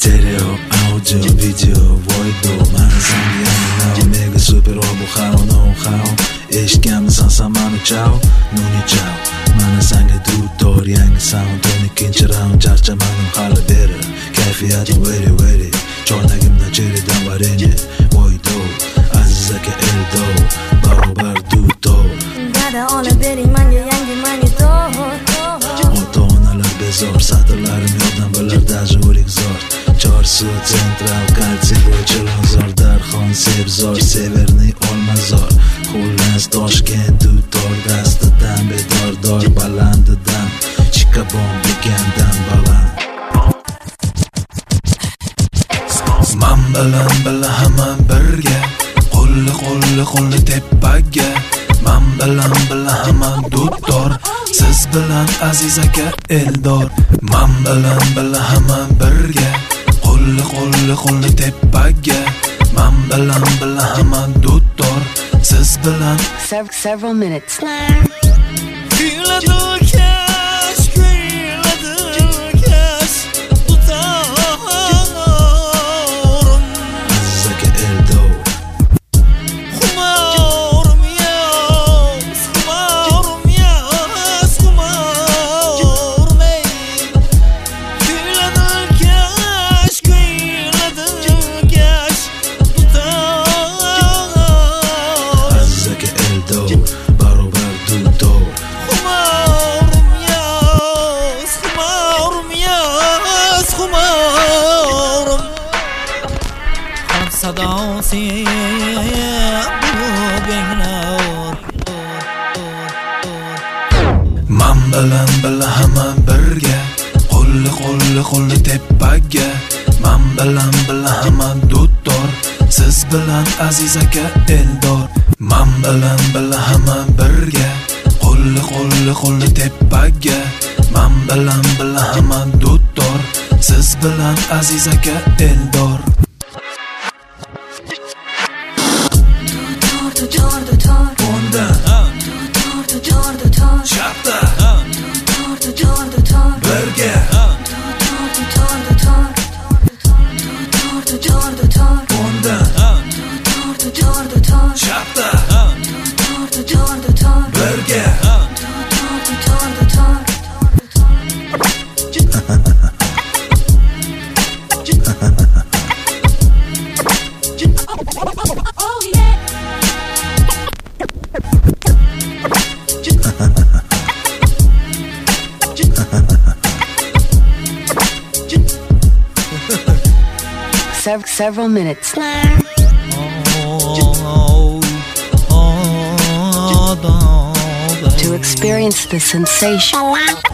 Stereo, audio, video, voido Mani sangi yangi now Mega super obu how, know how Eshitganmisan samani chow Nuni chow Mani sangi dutor yangi sound 12 round charchamadim hali beri Kayfiyatim very very Choynagimda cheridan varenye Voido Aziz aka eldo Barobar dutor Dada olib bering manga yangi monitor Ota-onalar bezor Satrlarim yoddan bilar даже o'lik zor Chorsu, Central, Kalsiy bo'yicha Lozor Darxon, Sebzor, Severniy, Olmazor Xullas, Toshkent, dutor Dastidan bedordor balandidan Chikabon bekandan baland Man bilan hamma birga Qo'li tepaga Man bilan hamma dutor Siz bilan Aziz aka Eldor Man bilan hamma birga Qo'li tepaga Man bilan hamma dutor Siz bilan Several minutes. Man bilan hamma birga Qo'li tepaga Man bilan hamma dutor Siz bilan Aziz aka Eldor Man bilan hamma birga Qo'li tepaga Man bilan hamma dutor Siz bilan Aziz aka Eldor O'ndan Chapda Birga O'ndan Chapda Birga Several minutes. To experience the sensation.